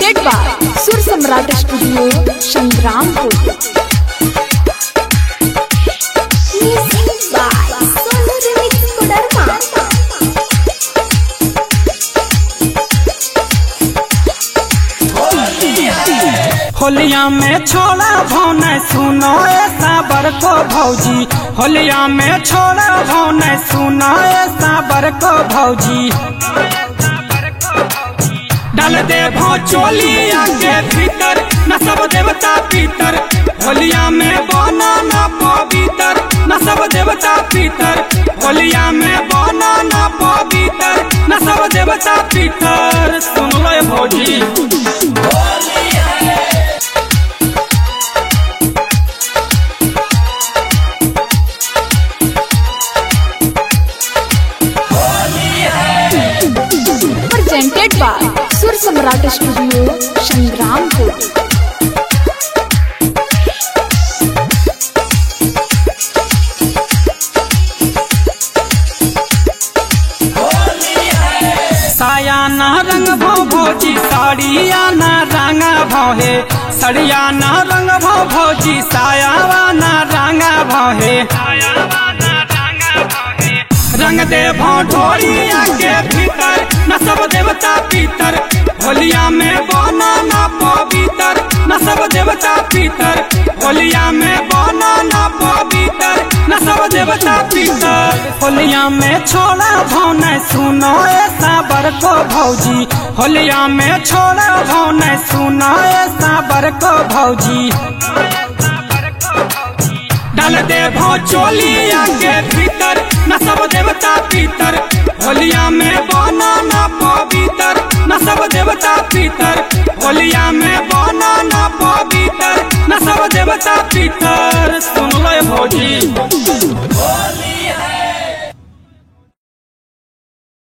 presented by Sur Samrat Studio, Sangrampur. Music by Sonu Remix Kodarma. होलिया में छोड़ा भौन सुनो साबर को भौजी, होलिया में छोड़ा भौन सुनो साबर को भौजी। डाल दे भौ चोलिया के भीतर न सब देवता पीतर, होलिया में बना न पवित्र न सब देवता पीतर, होलिया में बना न पवित्र न सब देवता पीतर। सुन लो भौजी Presented by Sur Samrat Studio, Sangrampur. साया ना रंग भो भौजी, साड़िया ना रंगा भौहे, सड़िया ना रंग भो भौजी, सायावा ना रंगा भौहे। रंग दे भौ ढोलिया के भीतर न सब देवता पीतर, होलिया में बना न पवित्र न सब देवता पीतर, होलिया में बना न पवित्र न सब देवता पीतर। होलिया में छोड़ा भौन सुनो साबर को भौजी, होलिया में छोड़ा भौन सुनो साबर को भौजी। डाल दे भौ चोलिया के भीतर न सब देवता पीतर, होलिया में बना न पवित्र न सब देवता पीतर, होलिया में